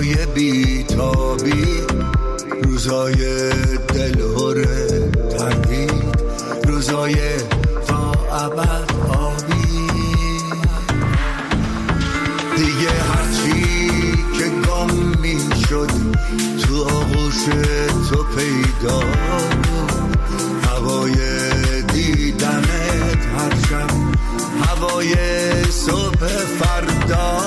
روزای بیتابی، روزای دلهور تردید، روزای تا ابد آبی. دیگه هرچی که گم می شد تو آغوش تو پیدا بود، هوای دیدنت هر شب هوای صبح فردا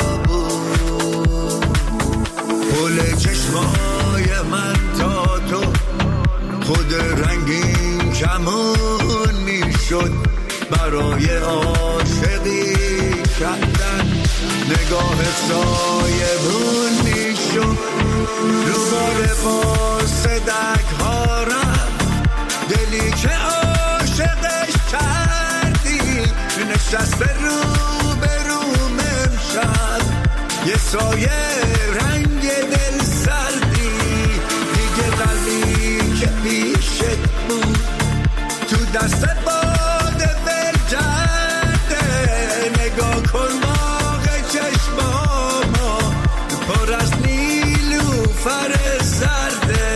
بود. پل چشمای من تا تو خود رنگین کمون می شد، برای عاشقی کردن نگاه سایبون می شد. روبار فاسدک ها رفت، دلی که عاشقش کردی نشست به روم امشب، یه سایه رنگ دل سردی. دیگه قلبی که پیشت بود تو دست باد ول کرده، نگاه کن باغ چشمامو پر از نیلوفر زرده.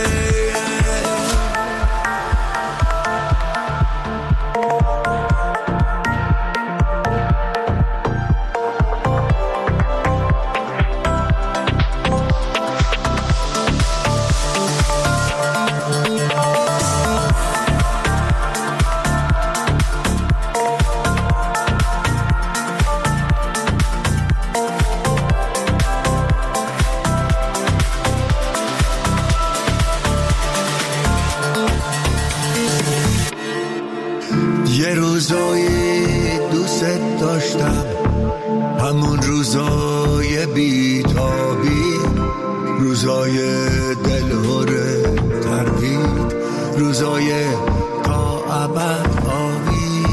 یه روزایی دوست داشتم، همون روزای بیتابی، روزای دلهور تردید، روزای تا ابد آبی.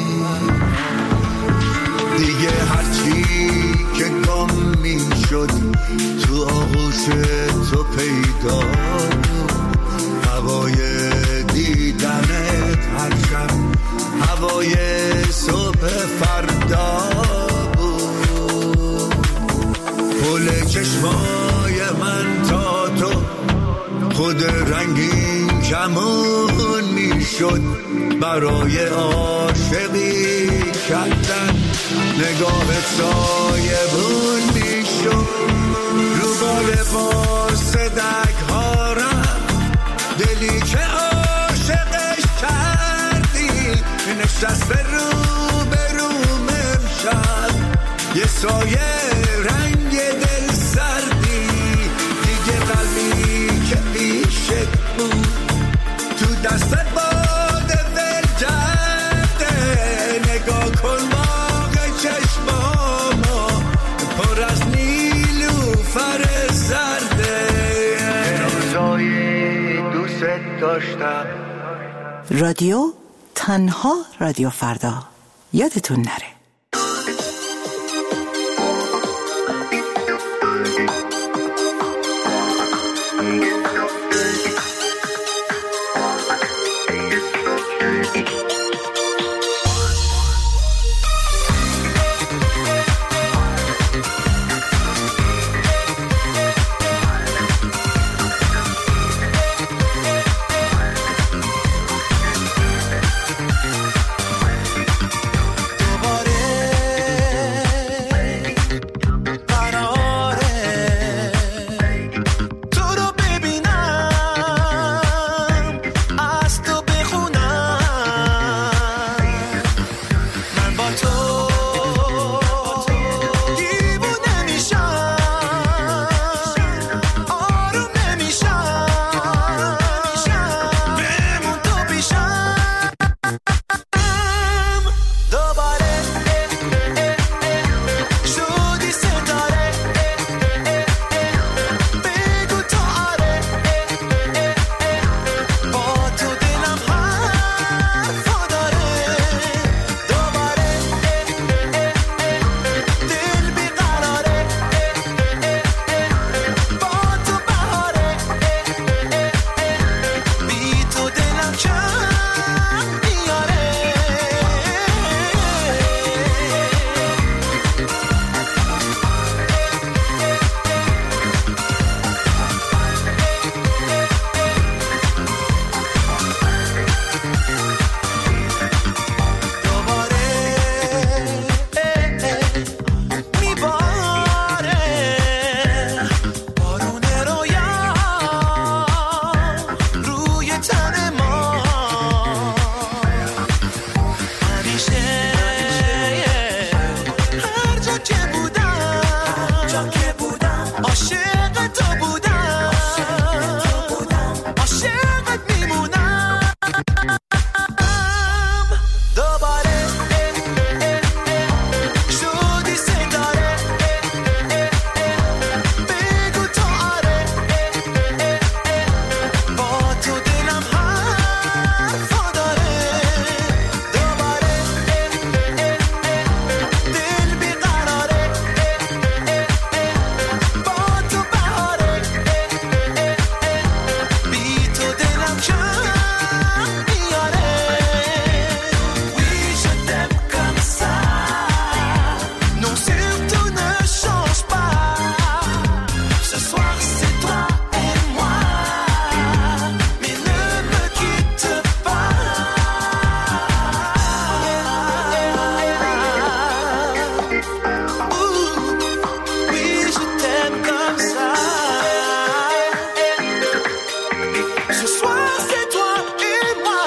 دیگه هرچی که گم می شد تو آغوش تو پیدا بود، هوای دیدنت هر شب هوای صبح فردا بود. پل چشمای من تا تو خود رنگین کمون می شد، برای عاشقی کردن نگاه سایبون می شد. روبار فاسدک ها رفت، دلی که عاشقش کردی نشست به روم امشب، یه سایه رنگ دل سردی. دیگه قلبی که پیشت بود تو دست باد ول کرده، نگاه کن باغ چشمامو پر از نیلوفر زرده. روزای دوست داشتم. رادیو تنها رادیو فردا، یادتون نره. دوباره c'est toi et moi, mais ne me quitte pas. Oui, je t'aime comme ça. Ce soir c'est toi et moi.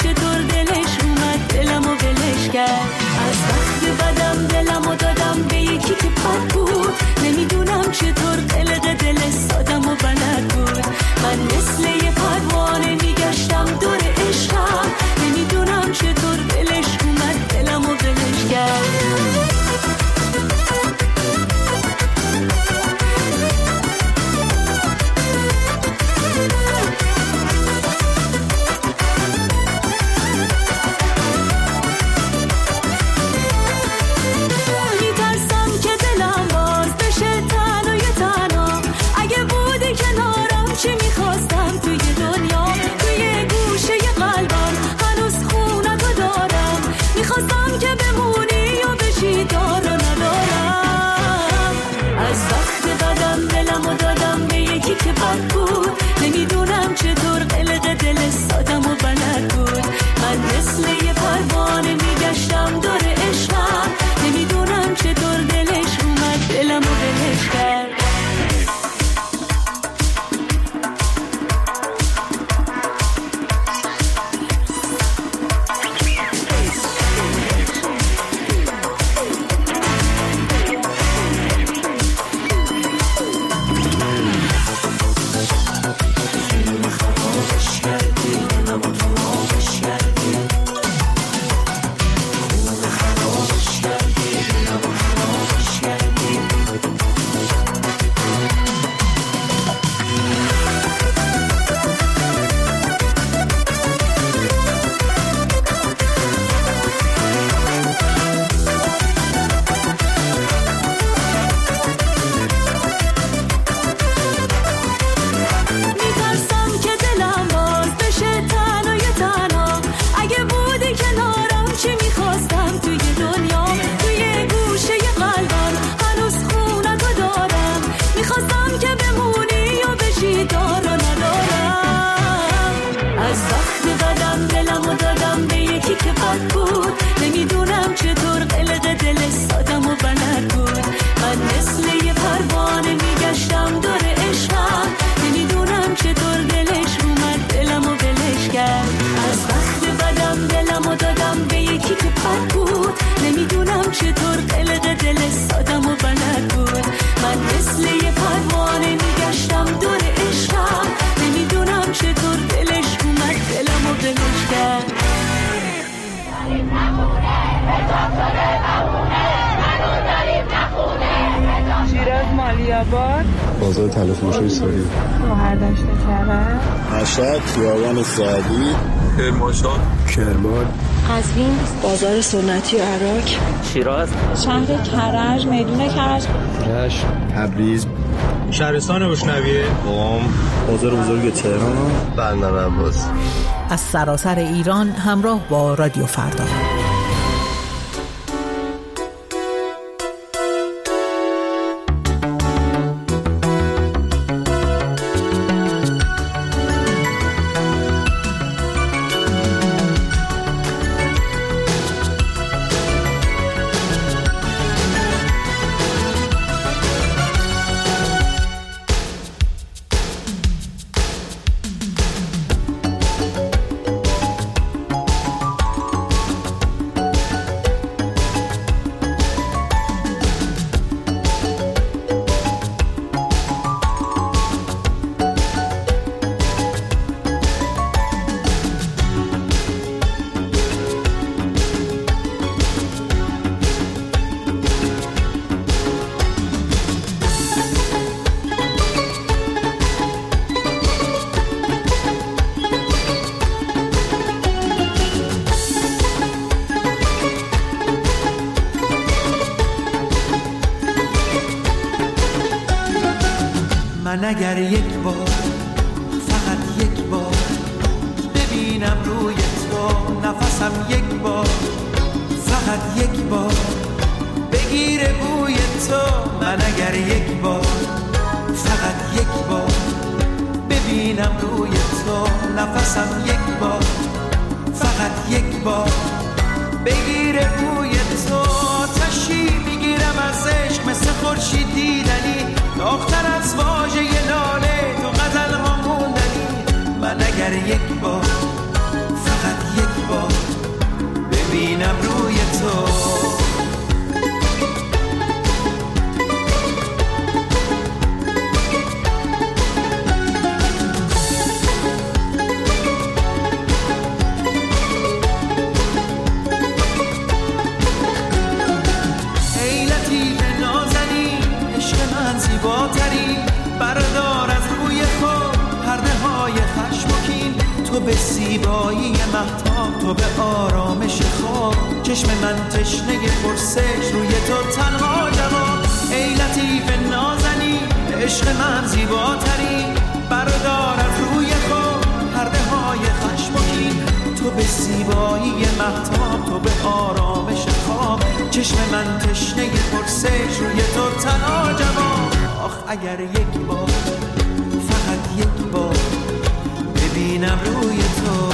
از وقت بدم دلمو دادم به شیراز مالیاباد، بازار تلفروشی ساری، شهردشت کرج، مشهد خیابان سعدی، کرمانشاه، کرمان، قزوین، بازار سنتی عراق، شیراز، شهر کرج، میدون کرج، رشت، تبریز، شهرستان بشنویه، قم، بازار بزرگ تهران، بندر عباس. از سراسر ایران همراه با رادیو فردا. من اگر یک بار، فقط یک بار ببینم روی تو نفسم، یک بار، فقط یک بار بگیره بوی تو. من اگر یک بار، فقط یک بار ببینم روی تو نفسم، یک بار، فقط یک بار بگیره بوی تو. تشی میگیرم از عشق مثل خورشید دیدنی، داغ‌تر از واژه لاله تو غزل ها موندنی. من اگر یک بار، فقط یک بار ببینم روی تو. بردار از روی خود پرده های خشم و کین، تو به زیبایی مهتاب، تو به آرامش خواب. چشم من تشنه پرسش، روی تو تنها جواب. ای لطیف نازنی، عشق من زیباتری. بردار از روی خود پرده های خشم و کین، تو به زیبایی مهتاب، تو به آرامش خواب. چشم من تشنه پرسش، روی تو تنها جواب. آخ اگر یک بار، فقط یک بار ببینم روی تو.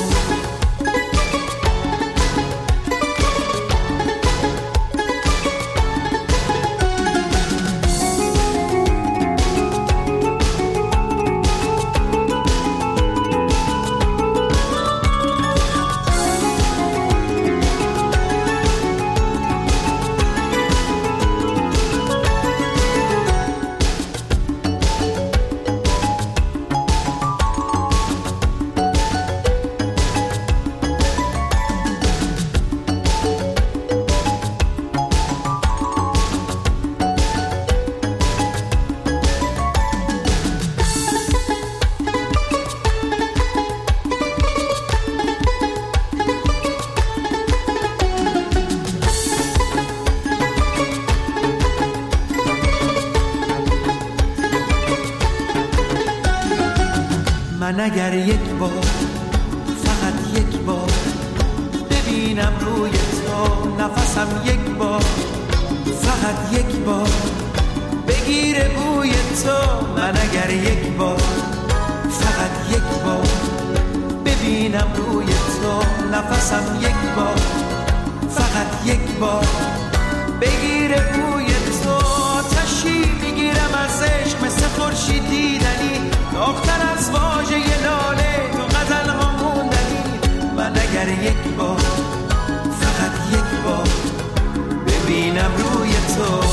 من اگر یک بار، فقط یک بار ببینم روی تو نفسم، یک بار، فقط یک بار بگیره بوی تو. من اگر یک بار، فقط یک بار ببینم روی تو نفسم، یک بار، فقط یک بار بگیره بوی تو. تشی میگیرم از عشق مثل خورشید دیدنی، داغ‌تر از واژه لاله تو غزل ها موندنی. من اگر یک بار، فقط یک بار ببینم روی تو.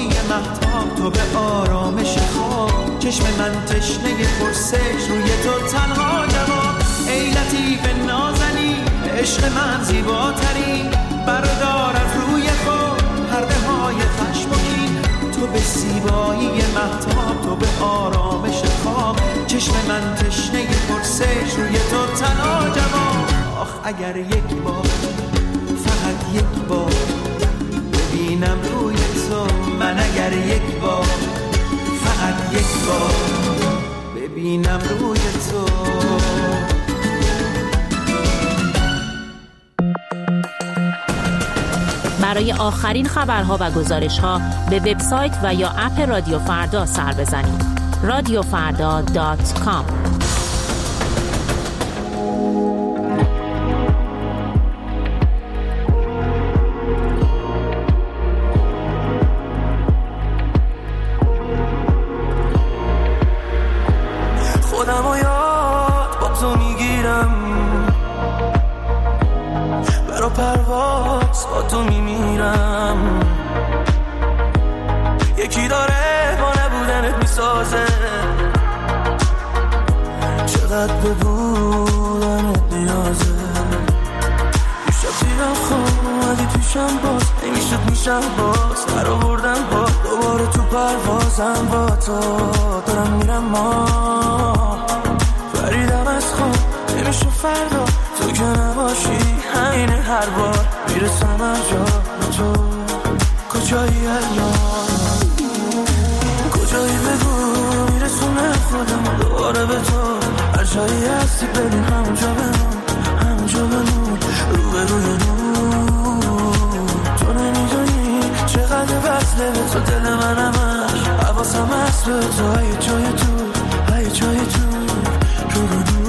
زیبایی مهتاب تو به آرامش خواب، چشم من تشنه پرسش روی تو تنها جواب. ای لطیف نازنی عشق من زیباترین، بردار از روی خود پرده های خشم و کین. تو به زیبایی مهتاب تو به آرامش خواب، چشم من تشنه پرسش روی تو تنها جواب. آخ اگر یک بار فقط یک بار ببینم روی تو، من اگر یک بار فقط یک بار ببینم روی تو. برای آخرین خبرها و گزارش‌ها به وبسایت و یا اپ رادیو فردا سر بزنید. radiofarda.com. خودمو یاد با تو میگیرم، برا پرواز با تو میمیرم. یکی داره با نبودنت میسازه، چقدر به بودنت نیازه. میشد دیدم خواب اومدی پیشم باز، نمیشد میشم باز در آوردم با دوباره تو پروازم با تو دارم میرم. ما فریدم از خواب نمیشه فردا تو که نباشی، همین هر بار میرسم از جا تو. کجایی الان کجایی بگو میرسونه خودم دوباره به تو. هر جایی هستی ببین همونجا بمون، همونجا بمون رو به روی نور. تو نمیدونی چقدر وصله به تو دل من همش، حواسم هست به تو. ای جای تو ای جای تو رو به نور.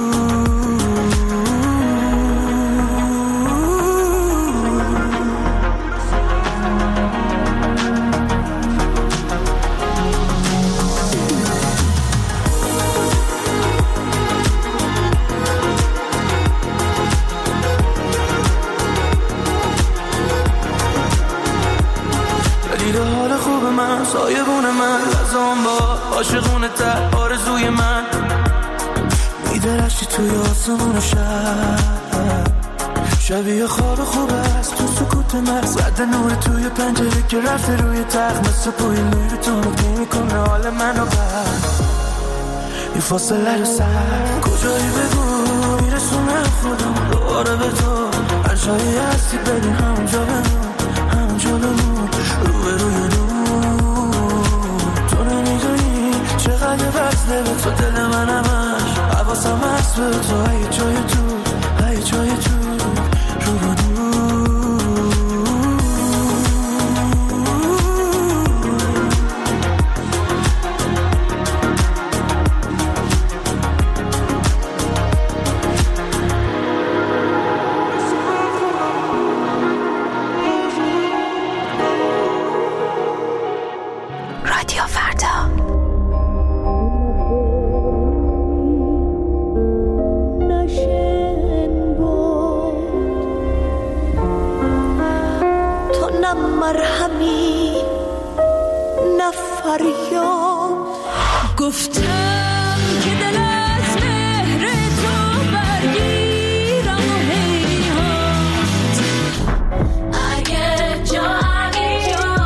سایبون من لازم با عاشقونه تر آرزوی من، میدرشتی توی آسمون شب. شبیه خواب خوب است تو سکوت مغز، رد نور توی پنجره که رفته روی تخت، مثل بوی نور تو نمی کنه حال منو بر این فاصله رو سر. کجایی بگو میرسونه خودم دوباره به تو. هر جایی هستی ببین همونجا بمون، همونجا بمون رو به روی نور. چقدر وصله به تو دل من همش، حواسم هست به تو. ای جای تو ای جای تو رو به نور. رادیو فردا. مرهمی نفریاد گفتم که دل از مهر تو برگیرم و هیهات. اگه جایی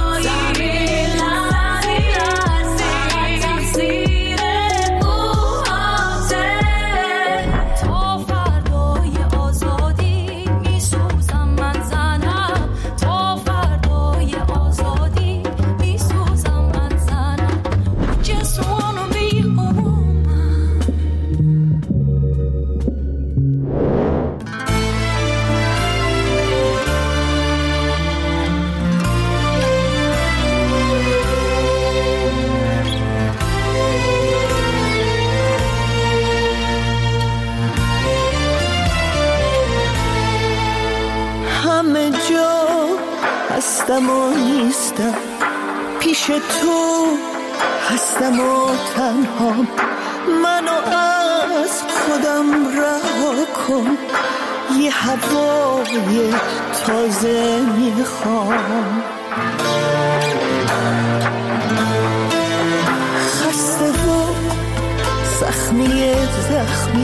لحظی زیر بوهاته، تا فردای آزادی میسوزم من زنم. تا فردای آزادی میسوزم من زنم. Just wanna be a woman. همه جا هستم و نیستم، پیش تو هستم و تنها. منو از خودم رها کن، یه هوای تازه میخوام. زخمی،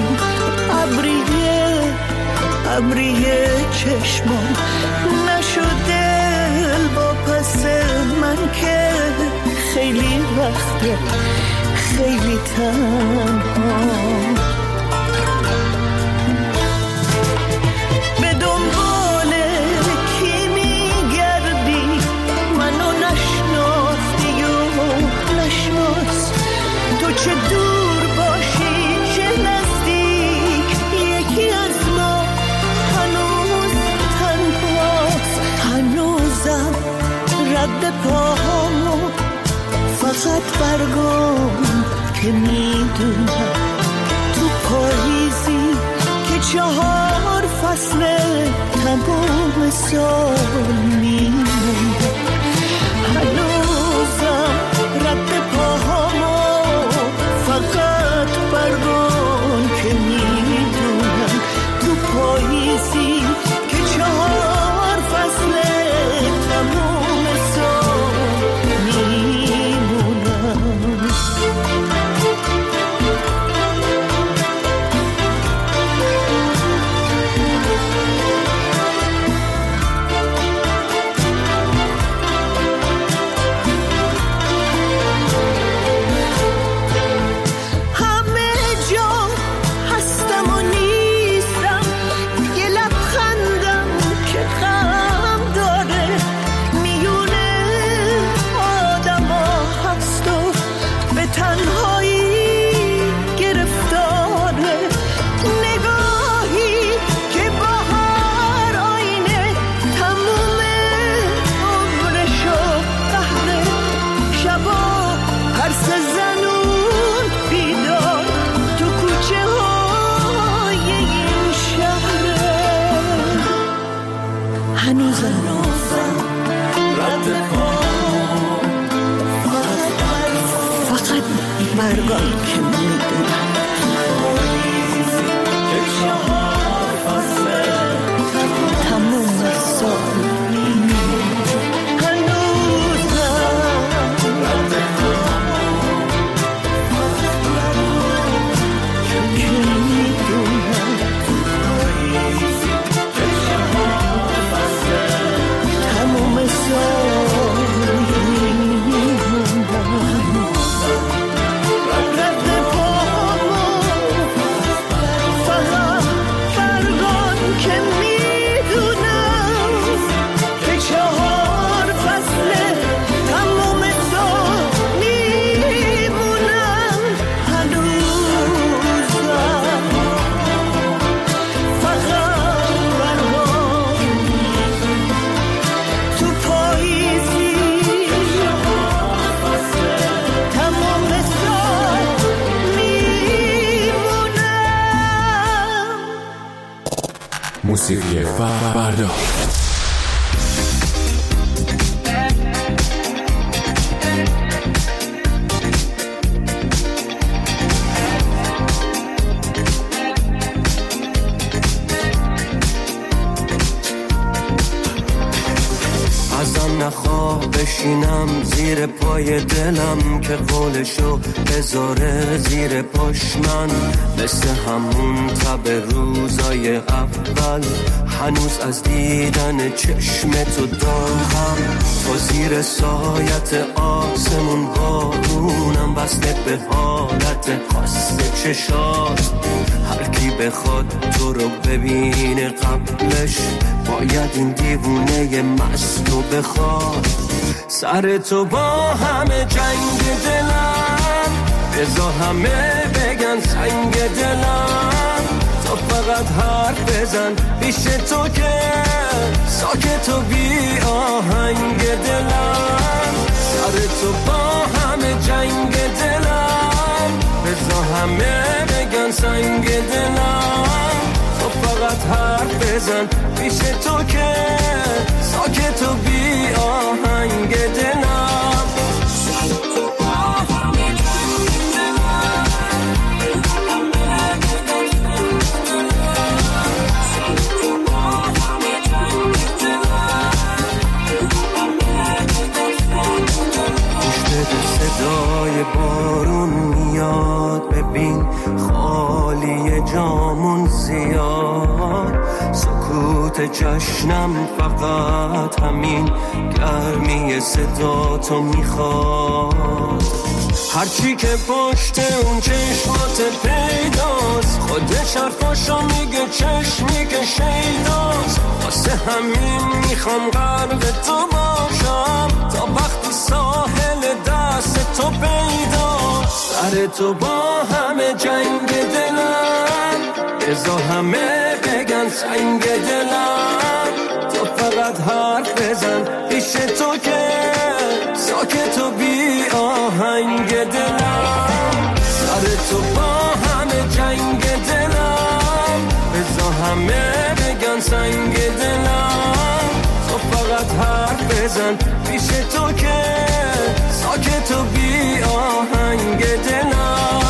ابریه چشمام نشده با پس من که خیلی وقته خیلی تنها. به دنبال کی میگردی منو نشناختی و نشناس، تو چه دور باشی چه نزدیک یکی از ما هنوز تنهاست. هنوزم رد پاهامو فقط برگم که میدونم تو پاییزی که 4 فصل تمام سال میمونم. هنوزم رد پاهامو فقط برگم که میدونم تو پاییزی که 4 فصل تمام سال میمونم. برگام که میدونم تموم سال موسیقی فردا. ازم نخواه بشینم زیر پای دلم که قولشو بذاره زیر پاش من، مثل همون تب روزای اول هنوز از دیدن چشم تو داغم. تو زیر سایت آسمون بارونم بسته به حالت خاص چشات، هر کی بخواد تو رو ببینه قبلش باید این دیوونه مستو بخواد. سر تو با همه جنگ دلم بذار همه بگن سنگ دلم، تو فقط حرف بزن پیش تو که ساکت و بی آهنگ دلم. سر تو با همه جنگ دلم بذار همه بگن سنگ دلم، تو فقط حرف بزن پیش تو که ساکت و بی آهنگ دلم. صدای بارون میاد، ببین خالی جامون زیاد، سکوت جشنم فقط همین گرمی صداتو میخواد. هرچی که پشت اون چشمات پیداست، خودش حرفاشو میگه چشمی که شیداست. واسه همین میخوام غرق تو باشم تا وقتی ساحل دست تو پیداست. سر تو با همه جنگ دلم، بذار همه بگن سنگ دلم. تو فقط حرف بزن پیش تو که ساکت و بی آهنگ دلم. سر تو با همه جنگ دلم، بذار همه بگن سنگ دلم. تو فقط حرف بزن پیش تو که ساکت و بی آهنگ دلم.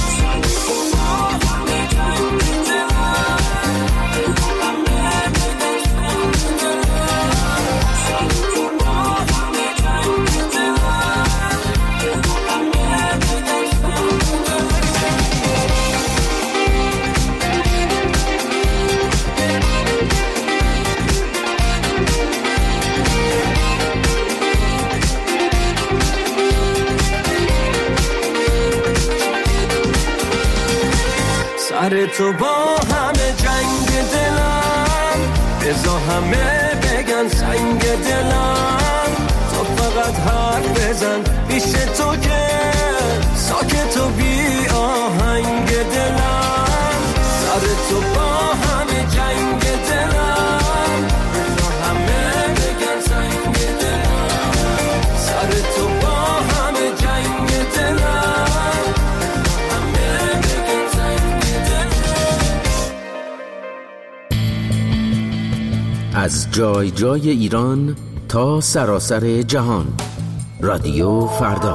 سر تو با همه جنگ دلم، بذار همه بگن سنگ دلم. تو فقط حرف بزن پیش تو که ساکت و بی آهنگ دلم. سر تو با همه جنگ دلم، بذار همه بگن سنگ دلم. سر تو با همه جنگ دلم، همه بگن سنگ دلم. از جای جای ایران تا سراسر جهان، رادیو فردا.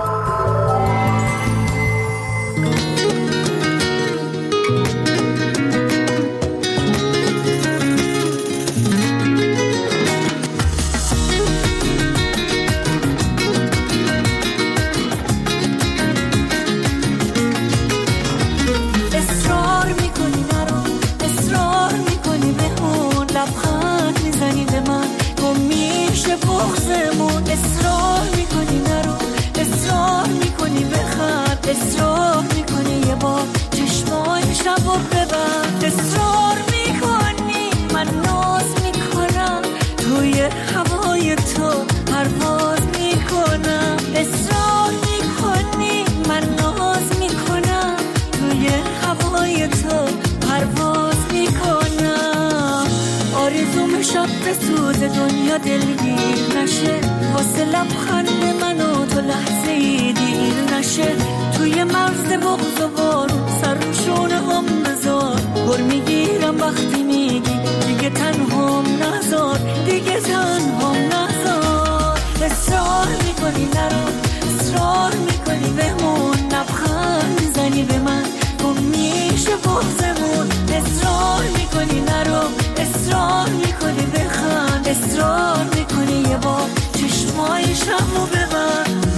سوز دنیا دلگیر نشه، واسه لبخند من و تو لحظه ای دیر نشه. توی مرز بغض و بارون سر رو شونه هم بذار، گر میگیرم وقتی میگی دیگه تنهام نذار، دیگه تنهام نذار. اصرار میکنی نرو، اصرار میکنی بمون، لبخند میزنی به من گم میشه بغضمون. اصرار میکنی نرو، اصرار میکنی بخند، اصرار میکنی یه بار چشمای شبو ببند.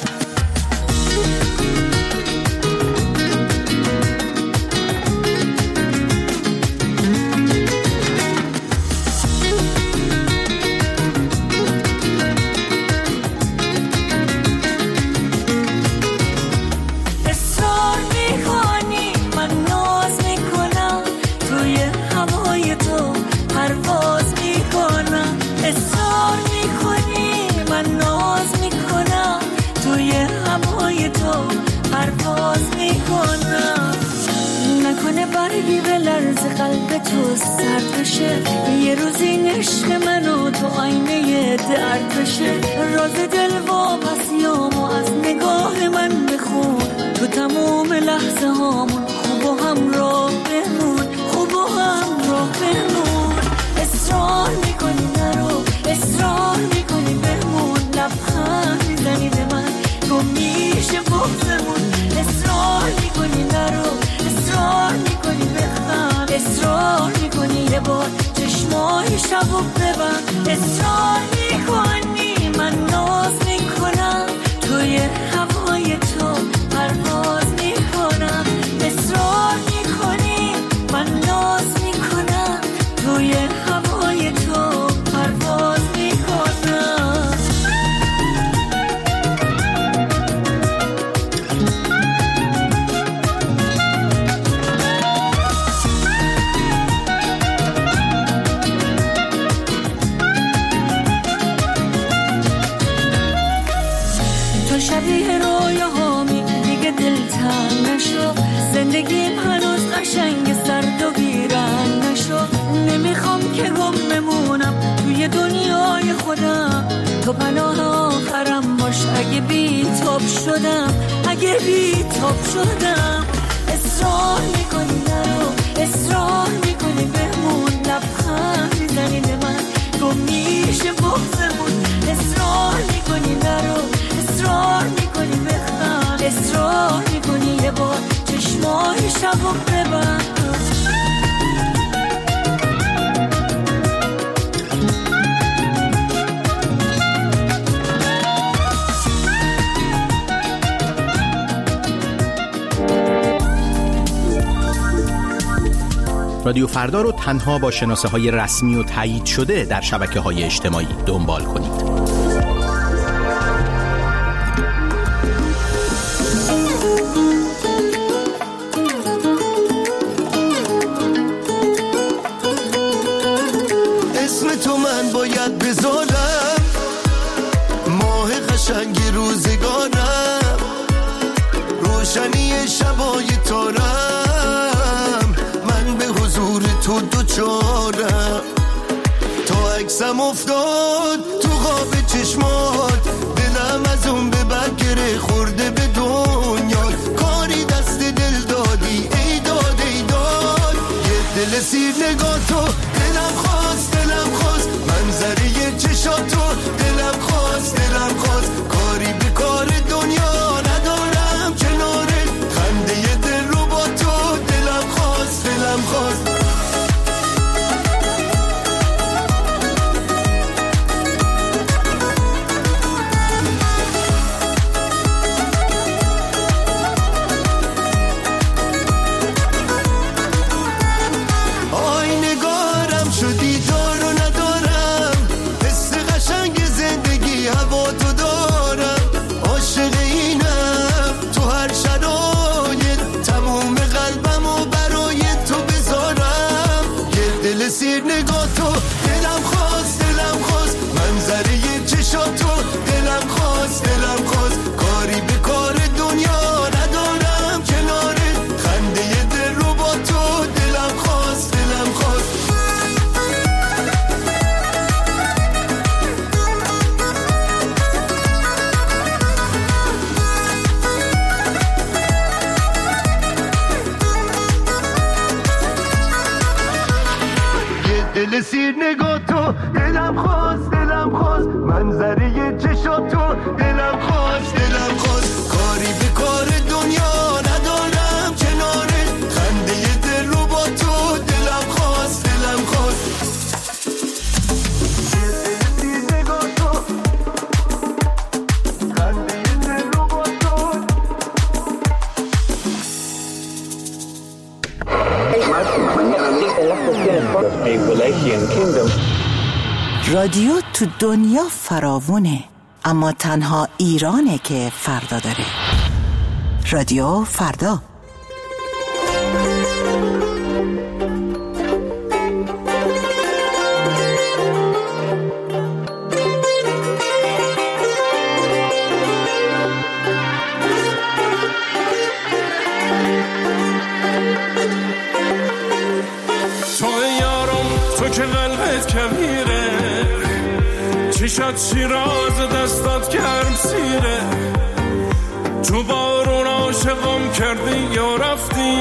نکنه برگی به لرز قلب تو سرد بشه، یه روز این عشق منو تو آینه درد بشه. راز دل واپسیامو از نگاه من بخون، تو تموم لحظه هامون خوب و همراه بمون، خوب و همراه بمون. اصرار میکنی نرو، اصرار میکنی بمون، لبخند میزنی به من گم میشه بغضمون. اصرار میکنی نرو، اصرار میکنی بخند، اصرار میکنی یه بار چشمای شبو ببند. اصرار میکنی من ناز میکنم توی هوای هوای تو پرواز میکنم. اصرار میکنی من ناز میکنم، توی هوای تو پرواز میکنم. تو شبیه رویاهامی دیگه دلتنگ نشو، زندگیم هنوز قشنگ سرد و ویران نشو. نمیخوام که گم بمونم توی دنیای خودم، تو پناه آخرم باش اگه بی تاب شدم، اگه بی تاب شدم. اصرار میکنی نرو، اصرار میکنی بمون، لبخند میزنی به من گم میشه بغضمون. اصرار میکنی نرو، اصرار میکنی بخند، اصرار میکنی یه بار چشمای شبو ببند. رادیو فردا رو تنها با شناسه‌های رسمی و تایید شده در شبکه‌های اجتماعی دنبال کنید. اسم تو من باید بذارم، ماه قشنگ روزگارم، روشنی شبای تارم، من به حضور تو دوچارم. تا عکسم افتاد تو خواب چشمات، دلم از اون به برگره خورده به دنیا. کاری دست دل دادی ای داد ای داد، یه دل سیر نگاه تو دلم خواست، دلم خواست منظره چشاتو، دلم خواست، دلم خواست. کاری به کار دنیا ندارم کناره، خنده دل رو با تو، دلم خواست، دلم خواست. سیر نگاه تو دلم خواست، دلم خواست منظره چشاتو، دلم خواست، دلم خواست. کاری به کار دنیا ندارم کناره، خنده دل رو با تو، دلم خواست، دلم خواست. دل سیر نگاه تو دلم خواست، دلم خواست منظره چشاتو، دلم خواست، دلم خواست. کاری به کار دنیا ندارم کناره، خنده دل رو با تو، دلم خواست، دلم خواست. دل سیر نگاه تو، خنده دل رو با تو. رادیو تو دنیا فراوونه، اما تنها ایرانه که فردا داره. رادیو فردا. چشات شیراز دستات گرم سیره، تو بارون عاشقم کردی یا رفتی،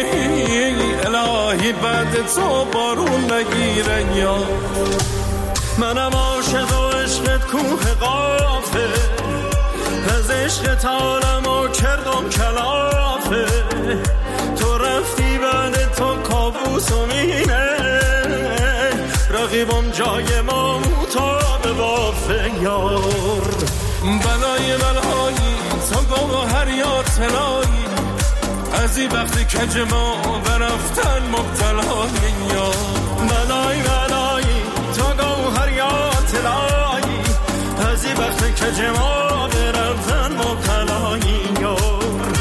الهی بعد تو بارون نگیره. یا منم عاشق و عشقت کوه قافه، از عشقت عالمو کردم کلافه. تو رفتی بعد تو کابوس و مینه، رقیبم جای ما مطابق بافه. یار بلای بلایی تو گوهر هر اطلاعی از این وقتی کج ما برفتن مبتلای یار بلای بلایی تا گوهر یا اطلاعی از این وقتی کج ما برفتن مبتلای یار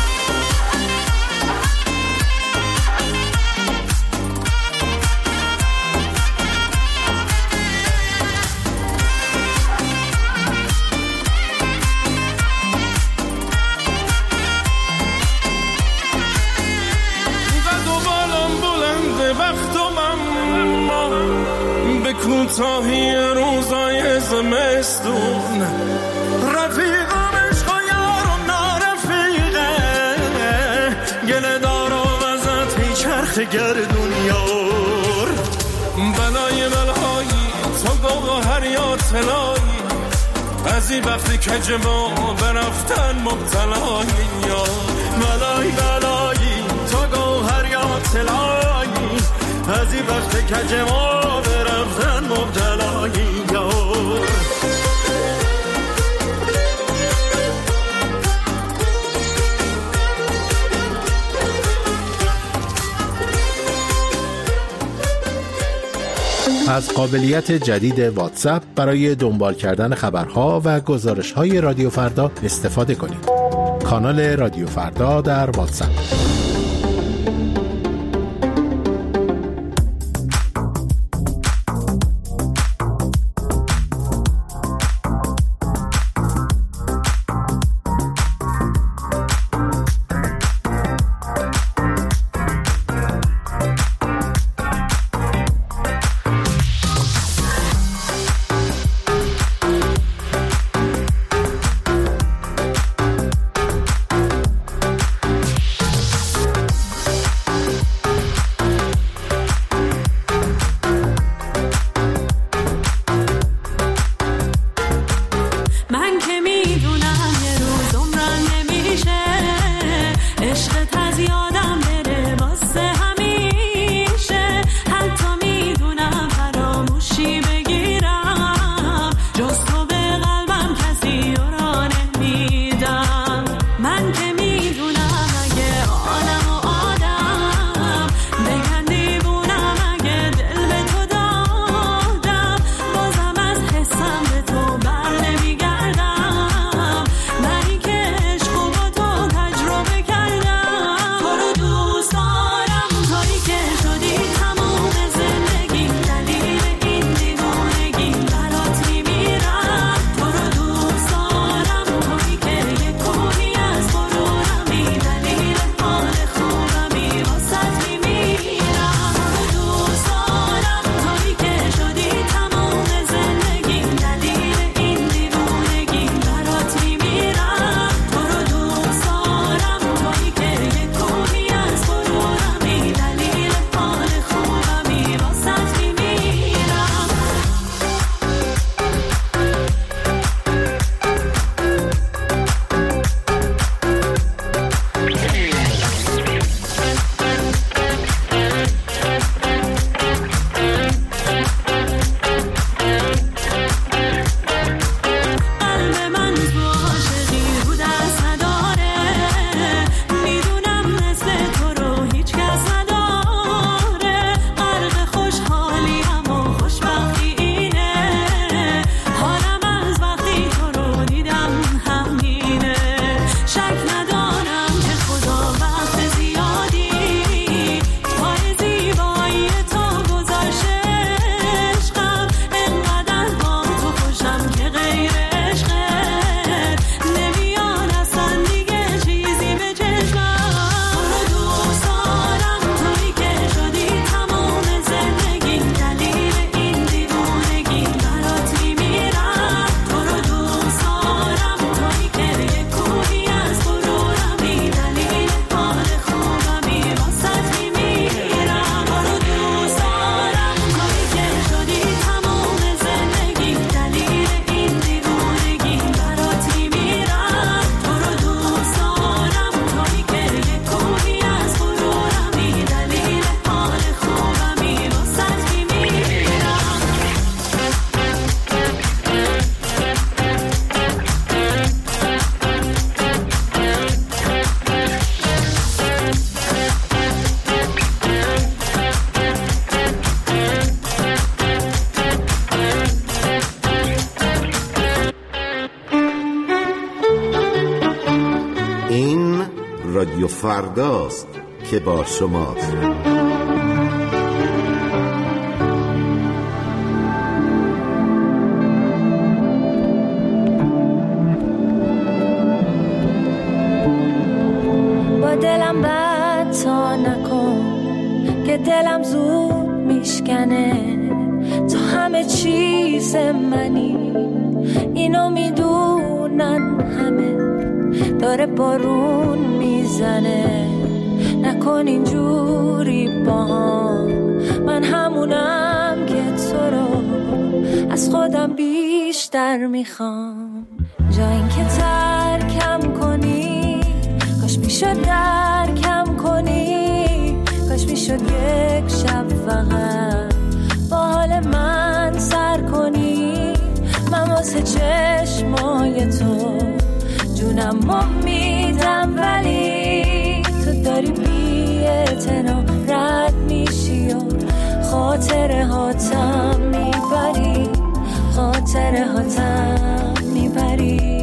کوتاهی روزای زمستون رفیقم عشق و یارم نارفیقه گله دار و وزت هی چرخ گردون یار بلای بلایی تو گوهر یا طلایی از این وقتی کج ما برفتن مبتلای یار بلای بلایی تو گوهر یا طلایی از این وقتی کج ما برفتن مبتلای یار از قابلیت جدید واتساپ برای دنبال کردن خبرها و گزارش‌های رادیو فردا استفاده کنید. کانال رادیو فردا در واتساپ. این رادیو فرداست که با شماست. با دلم بد تا نکن که دلم زود میشکنه، تو همه چیز منی، اینو میدونن همه، داره بارون میزنه، نکن اینجوری با هم، من همونم که تو رو از خودم بیشتر میخوام. جا این که ترکم کنی، کاش میشد درکم کنی، کاش میشد یک شب فقط با حال من سر کنی، من واسه چشمای تو جونم میدم، ولی تو داری بی اعتنا رد میشی و خاطره هاتم میبری، خاطره هاتم میبری.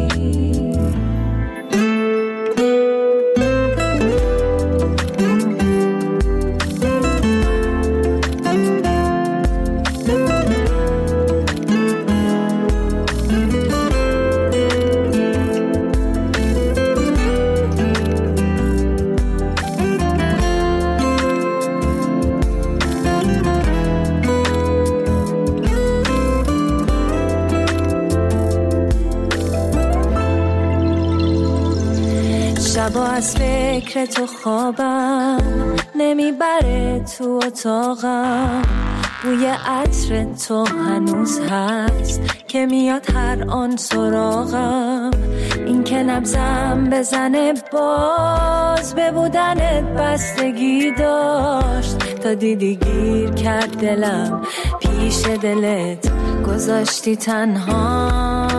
شبا از فکر تو خوابم نمیبره، تو اتاقم بوی عطر تو هنوز هست که میاد هر آن سراغم، این که نبضم بزنه باز به بودنت بستگی داشت، تا دیدی گیر کرد دلم پیش دلت گذاشتی تنها.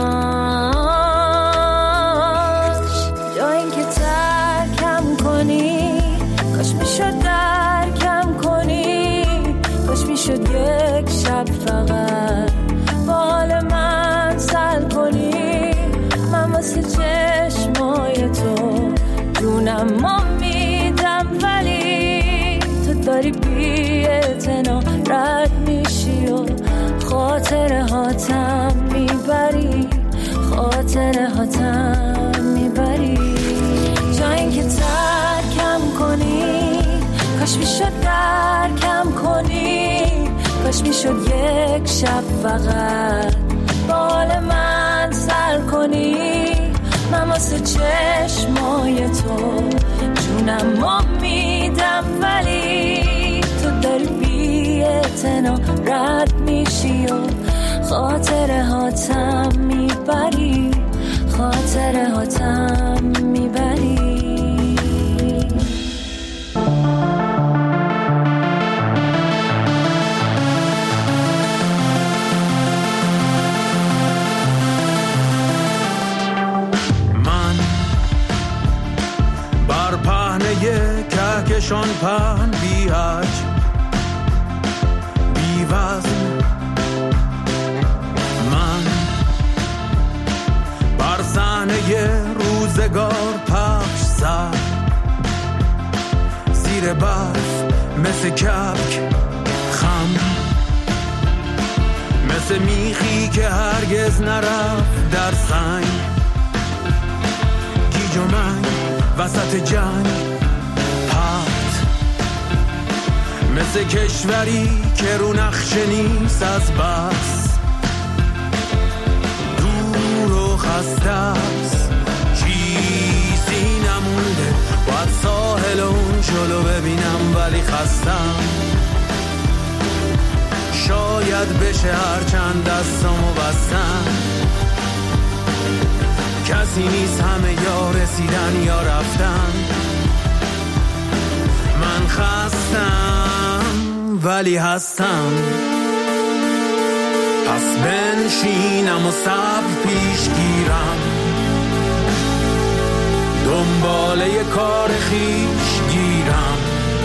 کاش میشد درکم کنی، کاش میشد یک شب فقط با حال من سر کنی، من واسه چشمای تو جونم میدم، ولی تو داری بی اعتنا رد میشی و خاطره هاتم میبری، خاطره هاتم میبری. جا این که ترکم کنی، کاش میشد درکم کنی، کاش میشد یک شب فقط با حال من سر کنی، من واسه چشمای تو جونم میدم، ولی تو داری بی اعتنا رد میشی و خاطره هاتم میبری، خاطره هاتم میبری. بر پهنه کهکشان پهن بی حج بی وزن، من بر صحنه روزگار پخش سر، زیر برف مثل کبک خم، مثل میخی که هرگز نرفت در سنگ، گیج و منگ وسط جنگ پرت، مثل کشوری که رو نقشه نیست از بس، دور و خسته است، چیزی نمونده، باید ساحل اون جلو ببینم ولی خستم، شاید بشه هرچند دستامو بستم، کسی نیست، همه یا رسیدن یا رفتن، من خستم ولی هستم، پس بنشینم و صبر پیش گیرم، دنباله کار خیش گیرم،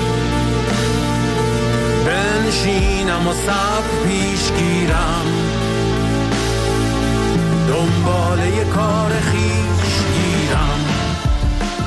بنشینم و صبر پیش گیرم، دنباله کار خیش گیرم،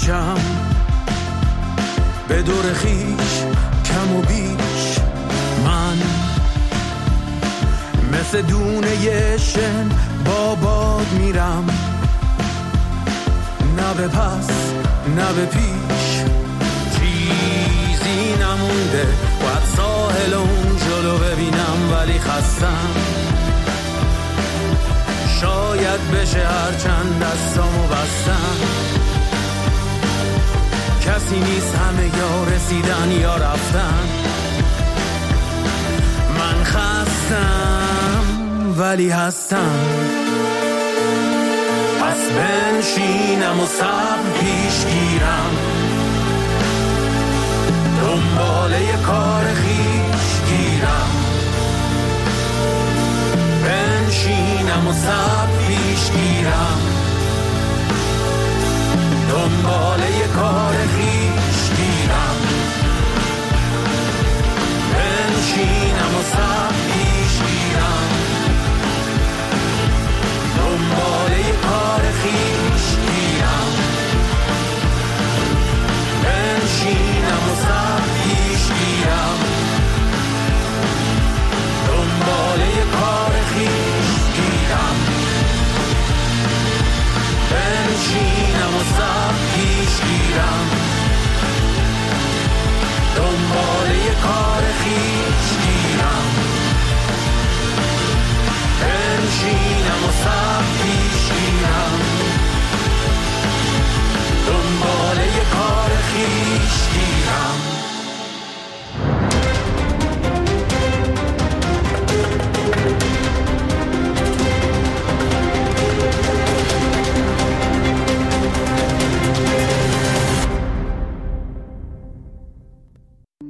بکشم به دور خیش کم و بیش. من مثل دونه شن با باد میرم، نه به پس نه به پیش. چیزی نمونده باید ساحل اون جلو ببینم، ولی خستم شاید بشه هرچند دستامو بستم. کسی نیست، همه یا رسیدن یا رفتن. من خستم ولی هستم. پس بنشینم و صبر پیش گیرم، دنباله کار خیش گیرم. بنشینم و صبر پیش گیرم، دنباله کار خیش گیرم. بنشینم و صبر پیش گیرم، دنباله کار خیش گیرم. بنشینم و صبر پیش گیرم، دنباله کار خیش گیرم. بنشینم و صبر پیش گیرم، دنباله کار خیش گیرم. بنشینم و صبر